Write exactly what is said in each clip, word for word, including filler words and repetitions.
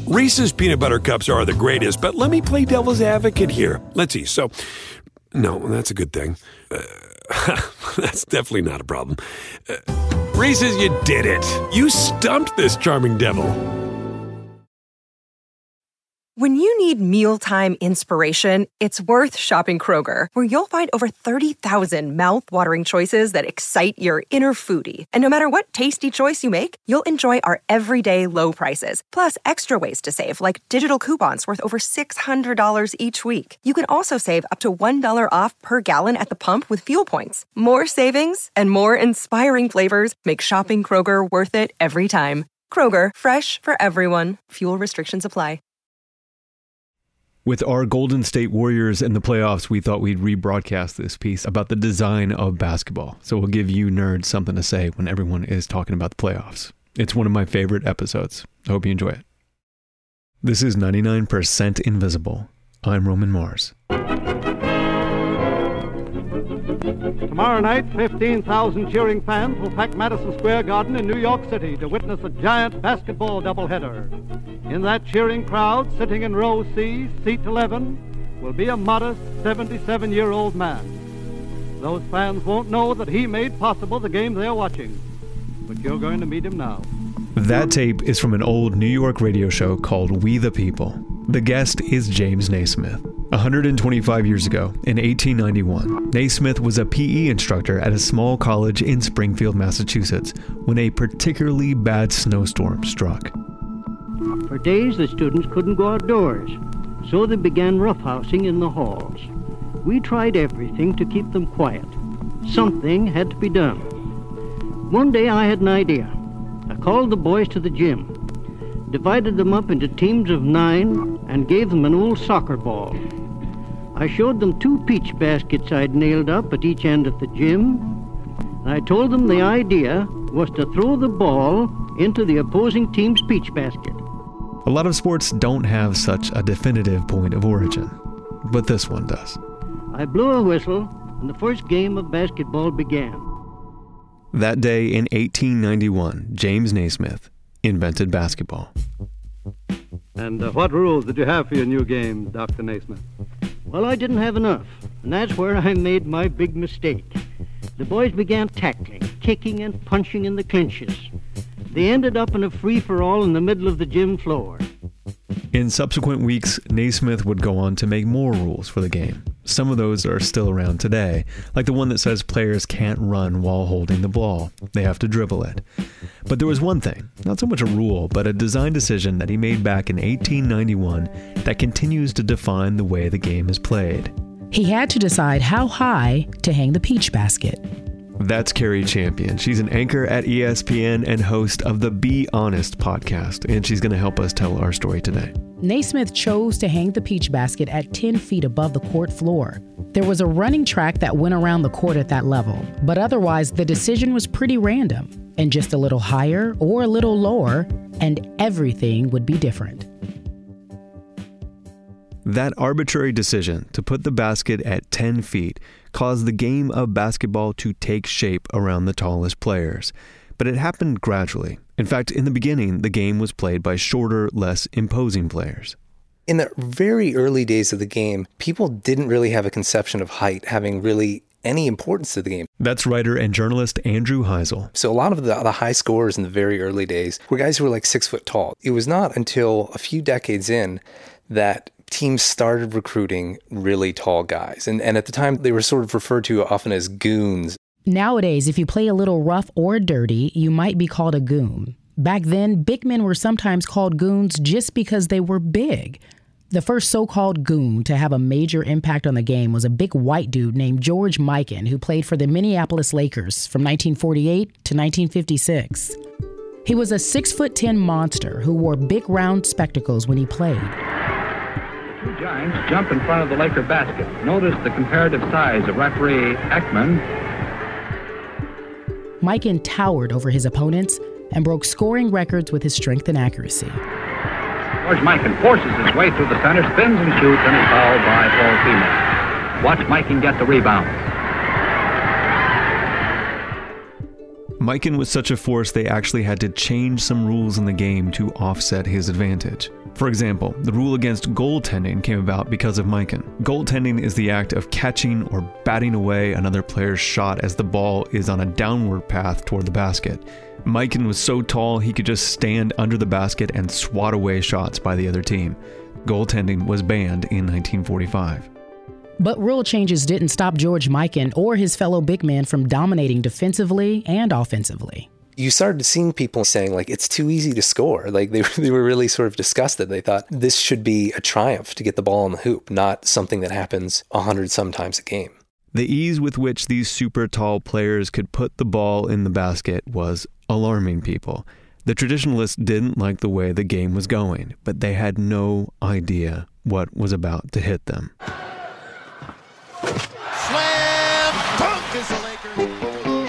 Reese's Peanut Butter Cups are the greatest, but let me play devil's advocate here. Let's see. So, no, that's a good thing. Uh, that's definitely not a problem. Uh, Reese's, you did it. You stumped this charming devil. When you need mealtime inspiration, it's worth shopping Kroger, where you'll find over thirty thousand mouth-watering choices that excite your inner foodie. And no matter what tasty choice you make, you'll enjoy our everyday low prices, plus extra ways to save, like digital coupons worth over six hundred dollars each week. You can also save up to one dollar off per gallon at the pump with fuel points. More savings and more inspiring flavors make shopping Kroger worth it every time. Kroger, fresh for everyone. Fuel restrictions apply. With our Golden State Warriors in the playoffs, we thought we'd rebroadcast this piece about the design of basketball. So we'll give you nerds something to say when everyone is talking about the playoffs. It's one of my favorite episodes. I hope you enjoy it. This is ninety-nine percent Invisible. I'm Roman Mars. Tomorrow night, fifteen thousand cheering fans will pack Madison Square Garden in New York City to witness a giant basketball doubleheader. In that cheering crowd, sitting in row C, seat eleven, will be a modest seventy-seven-year-old man. Those fans won't know that he made possible the game they're watching, but you're going to meet him now. That tape is from an old New York radio show called We the People. The guest is James Naismith. one hundred twenty-five years ago, in eighteen ninety-one, Naismith was a P E instructor at a small college in Springfield, Massachusetts, when a particularly bad snowstorm struck. For days, the students couldn't go outdoors, so they began roughhousing in the halls. We tried everything to keep them quiet. Something had to be done. One day, I had an idea. I called the boys to the gym, divided them up into teams of nine, and gave them an old soccer ball. I showed them two peach baskets I'd nailed up at each end of the gym, and I told them the idea was to throw the ball into the opposing team's peach basket. A lot of sports don't have such a definitive point of origin, but this one does. I blew a whistle, and the first game of basketball began. That day in eighteen ninety-one, James Naismith invented basketball. And uh, what rules did you have for your new game, Doctor Naismith? Well, I didn't have enough, and that's where I made my big mistake. The boys began tackling, kicking, and punching in the clinches. They ended up in a free-for-all in the middle of the gym floor. In subsequent weeks, Naismith would go on to make more rules for the game. Some of those are still around today, like the one that says players can't run while holding the ball. They have to dribble it. But there was one thing, not so much a rule, but a design decision that he made back in eighteen ninety-one that continues to define the way the game is played. He had to decide how high to hang the peach basket. That's Carrie Champion. She's an anchor at E S P N and host of the Be Honest podcast, and she's going to help us tell our story today. Naismith chose to hang the peach basket at ten feet above the court floor. There was a running track that went around the court at that level, but otherwise the decision was pretty random, and just a little higher or a little lower, and everything would be different. That arbitrary decision to put the basket at ten feet caused the game of basketball to take shape around the tallest players. But it happened gradually. In fact, in the beginning, the game was played by shorter, less imposing players. In the very early days of the game, people didn't really have a conception of height having really any importance to the game. That's writer and journalist Andrew Heisel. So a lot of the, the high scorers in the very early days were guys who were like six foot tall. It was not until a few decades in that teams started recruiting really tall guys. And, and at the time, they were sort of referred to often as goons. Nowadays, if you play a little rough or dirty, you might be called a goon. Back then, big men were sometimes called goons just because they were big. The first so-called goon to have a major impact on the game was a big white dude named George Mikan, who played for the Minneapolis Lakers from nineteen forty-eight to nineteen fifty-six. He was a six foot ten monster who wore big round spectacles when he played. Two giants jump in front of the Laker basket. Notice the comparative size of referee Ekman. Mikan towered over his opponents and broke scoring records with his strength and accuracy. George Mikan forces his way through the center, spins and shoots, and is fouled by Paul Female. Watch Mikan get the rebound. Mikan was such a force they actually had to change some rules in the game to offset his advantage. For example, the rule against goaltending came about because of Mikan. Goaltending is the act of catching or batting away another player's shot as the ball is on a downward path toward the basket. Mikan was so tall he could just stand under the basket and swat away shots by the other team. Goaltending was banned in nineteen forty-five. But rule changes didn't stop George Mikan or his fellow big men from dominating defensively and offensively. You started seeing people saying, like, it's too easy to score. Like, they, they were really sort of disgusted. They thought this should be a triumph to get the ball in the hoop, not something that happens a hundred sometimes a game. The ease with which these super tall players could put the ball in the basket was alarming people. The traditionalists didn't like the way the game was going, but they had no idea what was about to hit them. Slam dunk is the Lakers.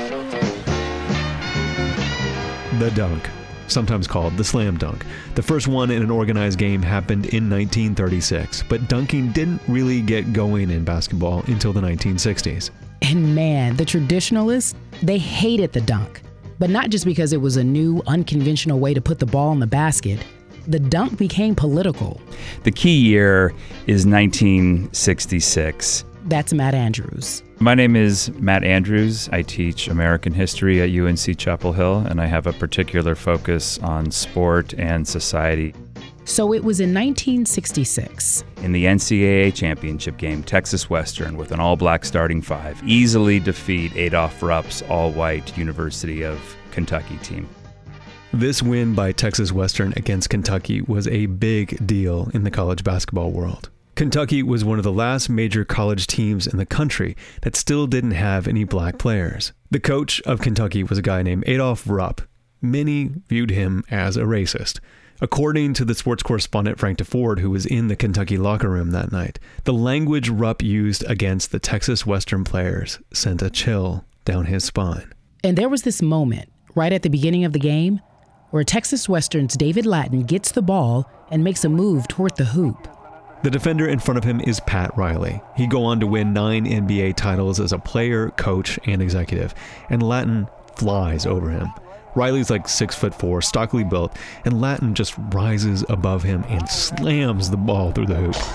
The dunk, sometimes called the slam dunk. The first one in an organized game happened in nineteen thirty-six, but dunking didn't really get going in basketball until the nineteen sixties. And man, the traditionalists, they hated the dunk. But not just because it was a new, unconventional way to put the ball in the basket. The dunk became political. The key year is nineteen sixty-six. That's Matt Andrews. My name is Matt Andrews. I teach American history at U N C Chapel Hill, and I have a particular focus on sport and society. So it was in nineteen sixty-six. In the N C double A championship game, Texas Western, with an all-black starting five, easily defeat Adolph Rupp's all-white University of Kentucky team. This win by Texas Western against Kentucky was a big deal in the college basketball world. Kentucky was one of the last major college teams in the country that still didn't have any black players. The coach of Kentucky was a guy named Adolph Rupp. Many viewed him as a racist. According to the sports correspondent Frank DeFord, who was in the Kentucky locker room that night, the language Rupp used against the Texas Western players sent a chill down his spine. And there was this moment right at the beginning of the game where Texas Western's David Lattin gets the ball and makes a move toward the hoop. The defender in front of him is Pat Riley. He'd go on to win nine N B A titles as a player, coach, and executive, and Lattin flies over him. Riley's like six foot four, stockily built, and Lattin just rises above him and slams the ball through the hoop.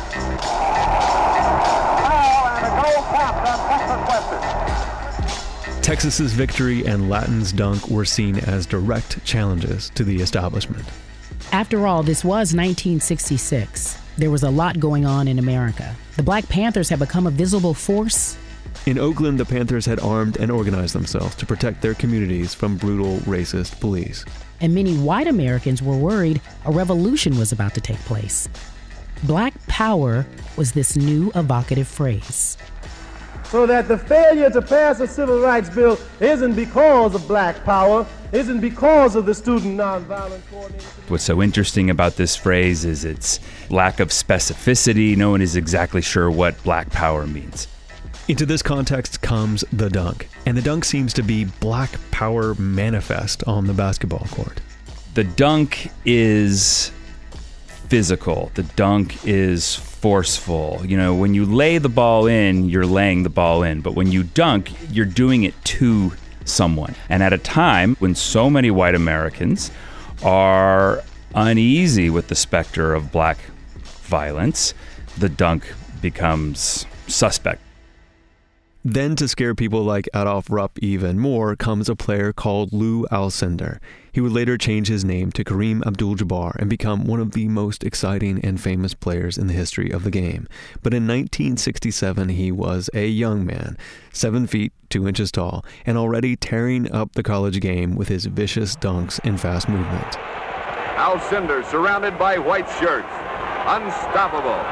Texas's victory and Lattin's dunk were seen as direct challenges to the establishment. After all, this was nineteen sixty-six. There was a lot going on in America. The Black Panthers had become a visible force. In Oakland, the Panthers had armed and organized themselves to protect their communities from brutal, racist police. And many white Americans were worried a revolution was about to take place. Black power was this new evocative phrase. So that the failure to pass a civil rights bill isn't because of black power, isn't because of the Student Nonviolent Coordinating. What's so interesting about this phrase is its lack of specificity. No one is exactly sure what black power means. Into this context comes the dunk, and the dunk seems to be black power manifest on the basketball court. The dunk is physical. The dunk is forceful. You know, when you lay the ball in, you're laying the ball in. But when you dunk, you're doing it to someone. And at a time when so many white Americans are uneasy with the specter of black violence, the dunk becomes suspect. Then, to scare people like Adolph Rupp even more, comes a player called Lou Alcindor. He would later change his name to Kareem Abdul-Jabbar and become one of the most exciting and famous players in the history of the game. But in nineteen sixty-seven, he was a young man, seven feet, two inches tall, and already tearing up the college game with his vicious dunks and fast movement. Alcindor surrounded by white shirts. Unstoppable.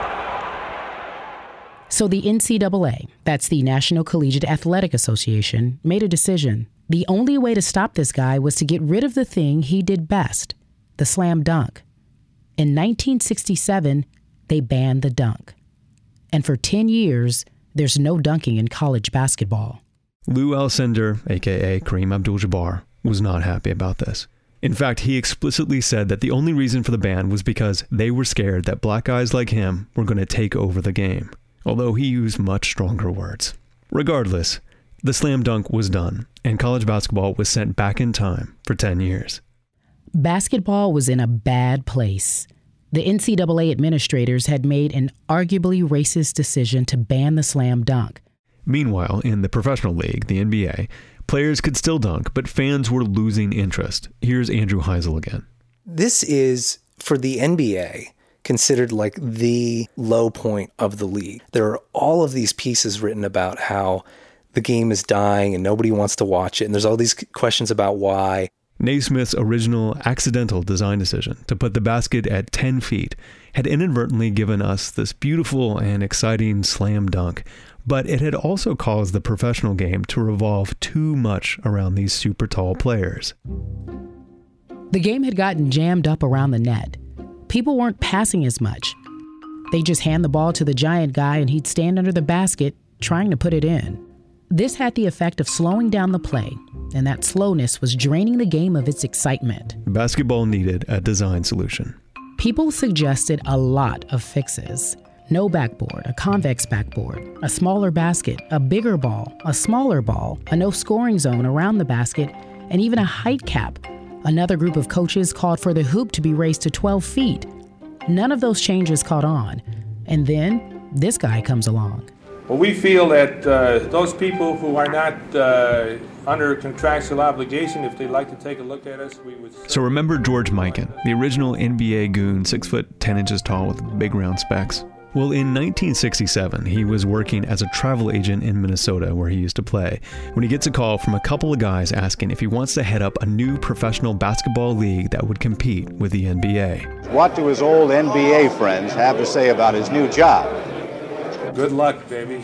So the N C double A, that's the National Collegiate Athletic Association, made a decision. The only way to stop this guy was to get rid of the thing he did best, the slam dunk. In nineteen sixty-seven, they banned the dunk. And for ten years, there's no dunking in college basketball. Lou Alcindor, a k a. Kareem Abdul-Jabbar, was not happy about this. In fact, he explicitly said that the only reason for the ban was because they were scared that black guys like him were going to take over the game. Although he used much stronger words. Regardless, The slam dunk was done, and college basketball was sent back in time for ten years. Basketball was in a bad place. The N C double A administrators had made an arguably racist decision to ban the slam dunk. Meanwhile, in the professional league, the N B A, players could still dunk, but fans were losing interest. Here's Andrew Heisel again. This is, for the N B A, considered like the low point of the league. There are all of these pieces written about how the game is dying and nobody wants to watch it. And there's all these questions about why. Naismith's original accidental design decision to put the basket at ten feet had inadvertently given us this beautiful and exciting slam dunk, but it had also caused the professional game to revolve too much around these super tall players. The game had gotten jammed up around the net. People weren't passing as much. They'd just hand the ball to the giant guy and he'd stand under the basket trying to put it in. This had the effect of slowing down the play, and that slowness was draining the game of its excitement. Basketball needed a design solution. People suggested a lot of fixes. No backboard, a convex backboard, a smaller basket, a bigger ball, a smaller ball, a no scoring zone around the basket, and even a height cap. Another group of coaches called for the hoop to be raised to twelve feet. None of those changes caught on. And then this guy comes along. Well, we feel that uh, those people who are not uh, under contractual obligation, if they'd like to take a look at us, we would... So remember George Mikan, the original N B A goon, six foot ten inches tall with big round specs? Well, in nineteen sixty-seven, he was working as a travel agent in Minnesota where he used to play, when he gets a call from a couple of guys asking if he wants to head up a new professional basketball league that would compete with the N B A. What do his old N B A friends have to say about his new job? Good luck, baby.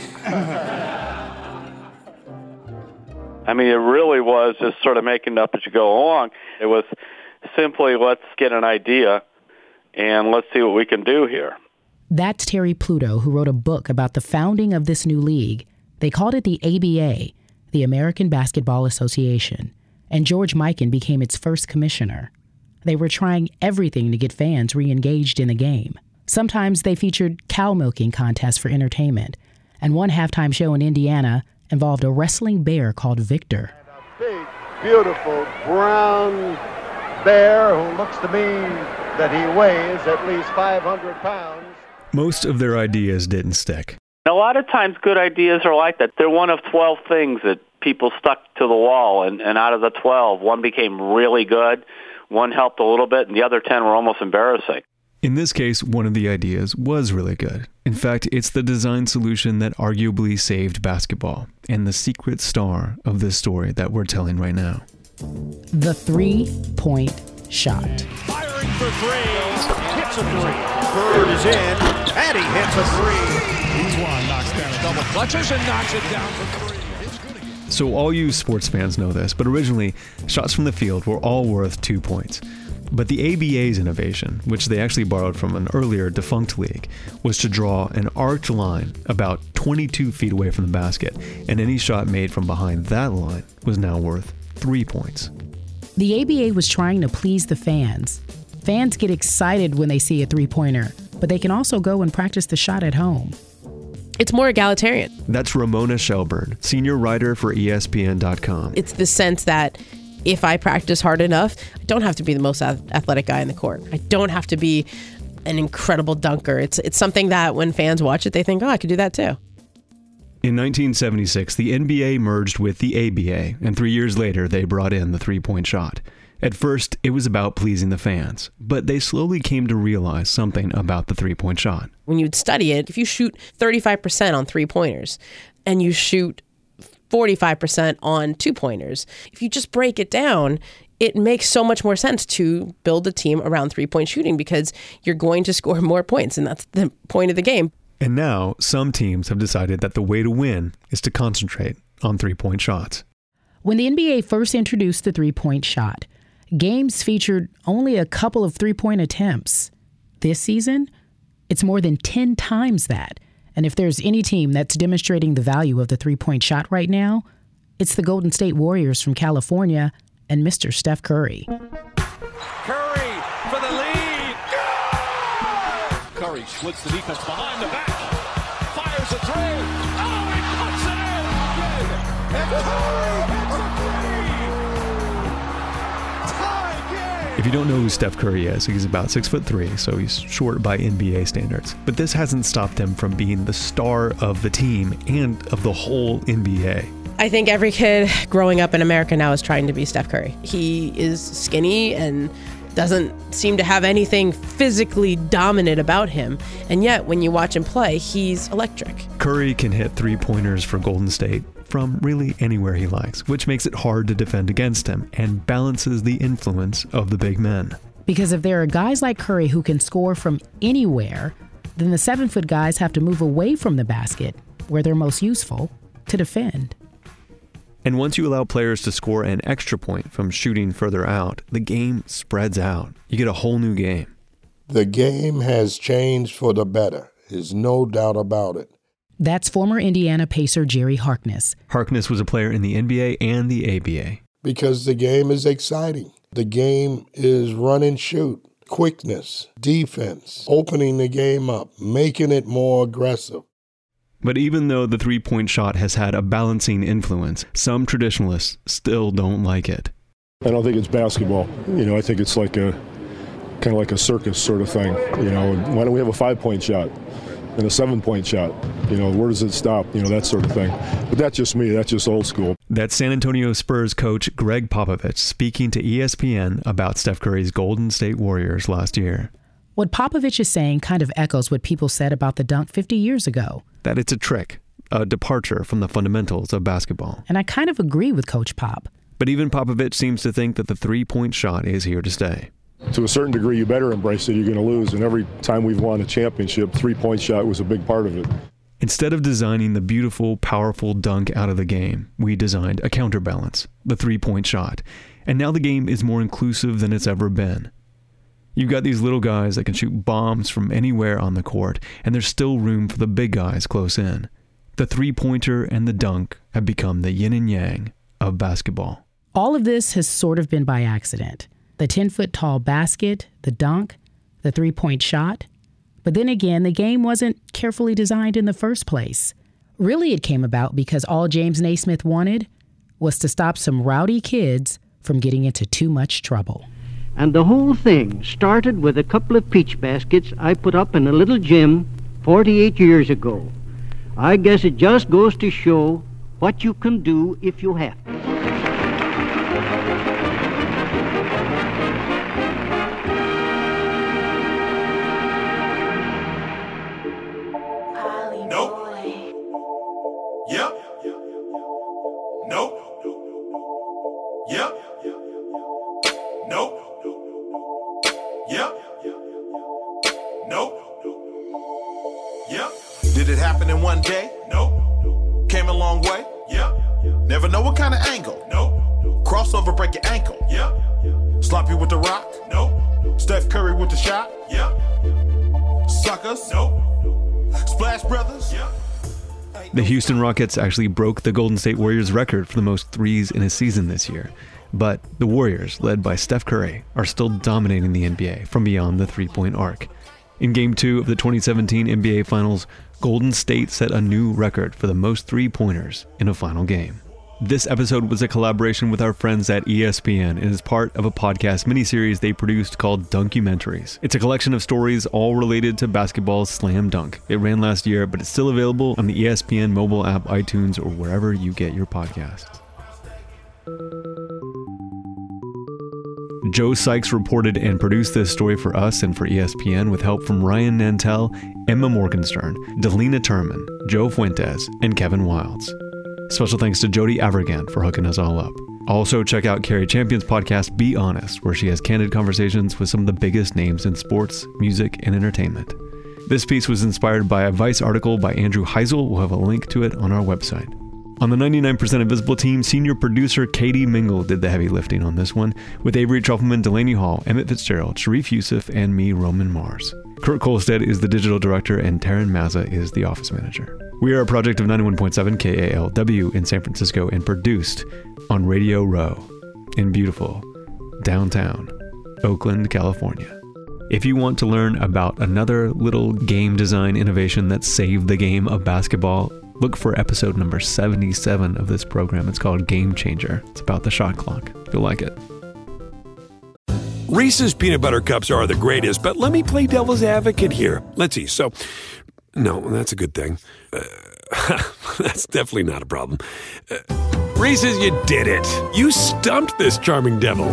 I mean, it really was just sort of making it up as you go along. It was simply, let's get an idea and let's see what we can do here. That's Terry Pluto, who wrote a book about the founding of this new league. They called it the A B A, the American Basketball Association, and George Mikan became its first commissioner. They were trying everything to get fans re-engaged in the game. Sometimes they featured cow milking contests for entertainment, and one halftime show in Indiana involved a wrestling bear called Victor. A big, beautiful brown bear who looks to me that he weighs at least five hundred pounds. Most of their ideas didn't stick. A lot of times good ideas are like that. They're one of twelve things that people stuck to the wall, and, and out of the twelve, one became really good, one helped a little bit, and the other ten were almost embarrassing. In this case, one of the ideas was really good. In fact, it's the design solution that arguably saved basketball, and the secret star of this story that we're telling right now. The three-point shot. Firing for three, hits a three. Bird is in, and he hits a three. He's one, knocks down a double clutches and knocks it down for three. So all you sports fans know this, but originally, shots from the field were all worth two points. But the A B A's innovation, which they actually borrowed from an earlier defunct league, was to draw an arced line about twenty-two feet away from the basket, and any shot made from behind that line was now worth three points. The A B A was trying to please the fans. Fans get excited when they see a three-pointer, but they can also go and practice the shot at home. It's more egalitarian. That's Ramona Shelburne, senior writer for E S P N dot com. It's the sense that if I practice hard enough, I don't have to be the most athletic guy in the court. I don't have to be an incredible dunker. It's it's something that when fans watch it, they think, oh, I could do that too. In nineteen seventy-six, the N B A merged with the A B A, and three years later, they brought in the three-point shot. At first, it was about pleasing the fans, but they slowly came to realize something about the three-point shot. When you'd study it, if you shoot thirty-five percent on three-pointers and you shoot forty-five percent on two-pointers, if you just break it down, it makes so much more sense to build a team around three-point shooting because you're going to score more points, and that's the point of the game. And now, some teams have decided that the way to win is to concentrate on three-point shots. When the N B A first introduced the three-point shot, games featured only a couple of three-point attempts. This season, it's more than ten times that. And if there's any team that's demonstrating the value of the three-point shot right now, it's the Golden State Warriors from California and Mister Steph Curry. Curry for the lead. Go! Curry splits the defense behind the back. Fires a three. Oh, he puts it in. Good. If you don't know who Steph Curry is, he's about six foot three, so he's short by N B A standards. But this hasn't stopped him from being the star of the team and of the whole N B A. I think every kid growing up in America now is trying to be Steph Curry. He is skinny and doesn't seem to have anything physically dominant about him. And yet, when you watch him play, he's electric. Curry can hit three-pointers for Golden State from really anywhere he likes, which makes it hard to defend against him and balances the influence of the big men. Because if there are guys like Curry who can score from anywhere, then the seven-foot guys have to move away from the basket, where they're most useful, to defend. And once you allow players to score an extra point from shooting further out, the game spreads out. You get a whole new game. The game has changed for the better. There's no doubt about it. That's former Indiana Pacer Jerry Harkness. Harkness was a player in the N B A and the A B A. Because the game is exciting. The game is run and shoot, quickness, defense, opening the game up, making it more aggressive. But even though the three-point shot has had a balancing influence, some traditionalists still don't like it. I don't think it's basketball. You know, I think it's like a kind of like a circus sort of thing. You know, why don't we have a five-point shot and a seven-point shot? You know, where does it stop? You know, that sort of thing. But that's just me. That's just old school. That's San Antonio Spurs coach Greg Popovich speaking to E S P N about Steph Curry's Golden State Warriors last year. What Popovich is saying kind of echoes what people said about the dunk fifty years ago. That it's a trick, a departure from the fundamentals of basketball. And I kind of agree with Coach Pop. But even Popovich seems to think that the three-point shot is here to stay. To a certain degree, you better embrace it. You're going to lose. And every time we've won a championship, three-point shot was a big part of it. Instead of designing the beautiful, powerful dunk out of the game, we designed a counterbalance, the three-point shot. And now the game is more inclusive than it's ever been. You've got these little guys that can shoot bombs from anywhere on the court, and there's still room for the big guys close in. The three-pointer and the dunk have become the yin and yang of basketball. All of this has sort of been by accident. The ten-foot-tall basket, the dunk, the three-point shot. But then again, the game wasn't carefully designed in the first place. Really, it came about because all James Naismith wanted was to stop some rowdy kids from getting into too much trouble. And the whole thing started with a couple of peach baskets I put up in a little gym forty-eight years ago. I guess it just goes to show what you can do if you have to. Nope. Yep. Nope. Yep. Nope. Yep. Nope. Yep. Did it happen in one day? Nope. Came a long way? Yep. Never know what kind of angle? Nope. Crossover, break your ankle? Yep. Sloppy with the rock? Nope. Steph Curry with the shot? Yep. Suckers? Nope. Splash Brothers? Yep. The Houston Rockets actually broke the Golden State Warriors record for the most threes in a season this year. But the Warriors, led by Steph Curry, are still dominating the N B A from beyond the three-point arc. In Game two of the twenty seventeen N B A Finals, Golden State set a new record for the most three-pointers in a final game. This episode was a collaboration with our friends at E S P N and is part of a podcast miniseries they produced called Dunkumentaries. It's a collection of stories all related to basketball's slam dunk. It ran last year, but it's still available on the E S P N mobile app, iTunes, or wherever you get your podcasts. Joe Sykes reported and produced this story for us and for E S P N with help from Ryan Nantel, Emma Morgenstern, Delina Turman, Joe Fuentes, and Kevin Wilds. Special thanks to Jody Avirgan for hooking us all up. Also, check out Carrie Champion's podcast, Be Honest, where she has candid conversations with some of the biggest names in sports, music, and entertainment. This piece was inspired by a Vice article by Andrew Heisel. We'll have a link to it on our website. On the ninety-nine percent Invisible team, senior producer Katie Mingle did the heavy lifting on this one, with Avery Trufelman, Delaney Hall, Emmett Fitzgerald, Sharif Youssef, and me, Roman Mars. Kurt Kolstad is the digital director, and Taryn Mazza is the office manager. We are a project of ninety-one point seven K A L W in San Francisco and produced on Radio Row in beautiful downtown Oakland, California. If you want to learn about another little game design innovation that saved the game of basketball, look for episode number seventy-seven of this program. It's called Game Changer. It's about the shot clock. You'll like it. Reese's peanut butter cups are the greatest, but let me play devil's advocate here. Let's see. So, no, that's a good thing. Uh, that's definitely not a problem. Uh, Reese's, you did it. You stumped this charming devil.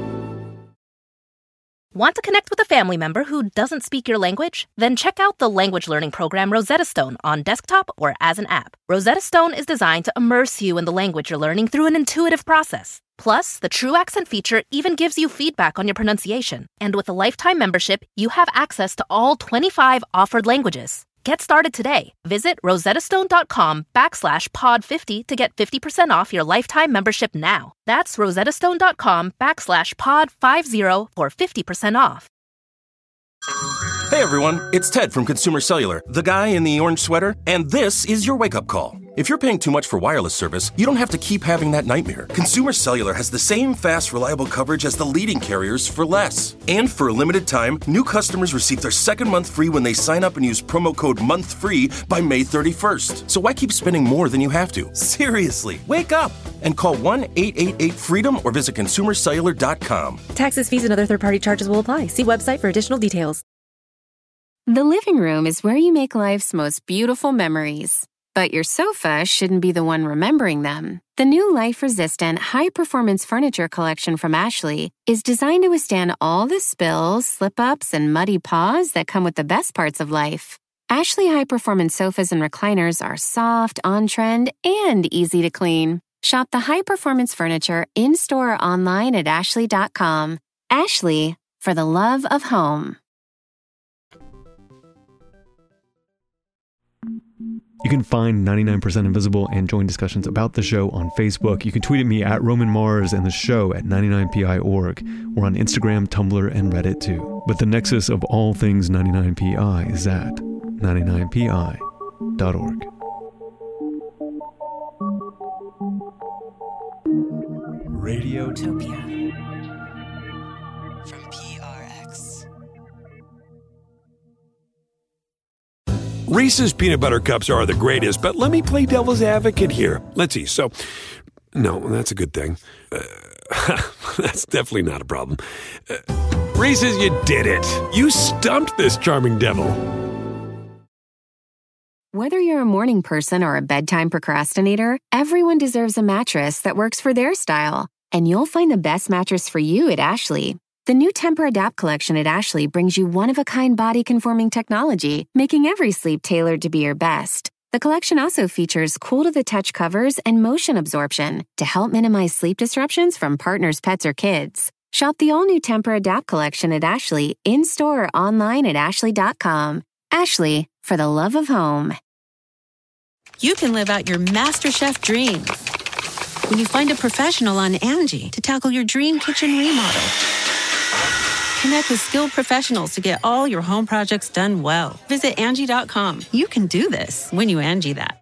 Want to connect with a family member who doesn't speak your language? Then check out the language learning program Rosetta Stone on desktop or as an app. Rosetta Stone is designed to immerse you in the language you're learning through an intuitive process. Plus, the True Accent feature even gives you feedback on your pronunciation. And with a lifetime membership, you have access to all twenty-five offered languages. Get started today. Visit rosettastone.com backslash pod 50 to get fifty percent off your lifetime membership now. That's rosettastone.com backslash pod 50 for fifty percent off. Hey everyone, it's Ted from Consumer Cellular, the guy in the orange sweater, and this is your wake-up call. If you're paying too much for wireless service, you don't have to keep having that nightmare. Consumer Cellular has the same fast, reliable coverage as the leading carriers for less. And for a limited time, new customers receive their second month free when they sign up and use promo code MONTHFREE by May thirty-first. So why keep spending more than you have to? Seriously, wake up and call one eight eight eight FREEDOM or visit consumer cellular dot com. Taxes, fees, and other third-party charges will apply. See website for additional details. The living room is where you make life's most beautiful memories. But your sofa shouldn't be the one remembering them. The new life-resistant, high-performance furniture collection from Ashley is designed to withstand all the spills, slip-ups, and muddy paws that come with the best parts of life. Ashley high-performance sofas and recliners are soft, on-trend, and easy to clean. Shop the high-performance furniture in-store or online at ashley dot com. Ashley, for the love of home. You can find ninety-nine percent Invisible and join discussions about the show on Facebook. You can tweet at me at Roman Mars and the show at ninety-nine P I dot org. We're on Instagram, Tumblr, and Reddit too. But the nexus of all things ninety-nine P I is at ninety-nine P I dot org. Radiotopia from P R X. Reese's peanut butter cups are the greatest, but let me play devil's advocate here. Let's see. So, no, that's a good thing. Uh, that's definitely not a problem. Uh, Reese's, you did it. You stumped this charming devil. Whether you're a morning person or a bedtime procrastinator, everyone deserves a mattress that works for their style. And you'll find the best mattress for you at Ashley. The new Temper-Adapt collection at Ashley brings you one-of-a-kind body-conforming technology, making every sleep tailored to be your best. The collection also features cool-to-the-touch covers and motion absorption to help minimize sleep disruptions from partners, pets, or kids. Shop the all-new Temper-Adapt collection at Ashley, in-store or online at ashley dot com. Ashley, for the love of home. You can live out your MasterChef dreams when you find a professional on Angie to tackle your dream kitchen remodel. Connect with skilled professionals to get all your home projects done well. Visit Angie dot com. You can do this when you Angie that.